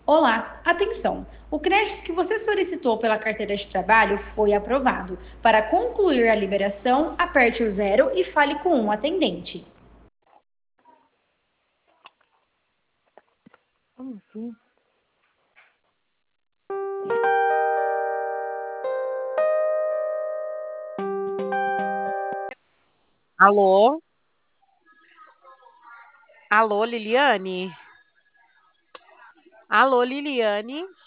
Olá, atenção! O crédito que você solicitou pela carteira de trabalho foi aprovado. Para concluir a liberação, aperte o zero e fale com um atendente. Como assim? Alô? Alô, Liliane? Alô, Liliane?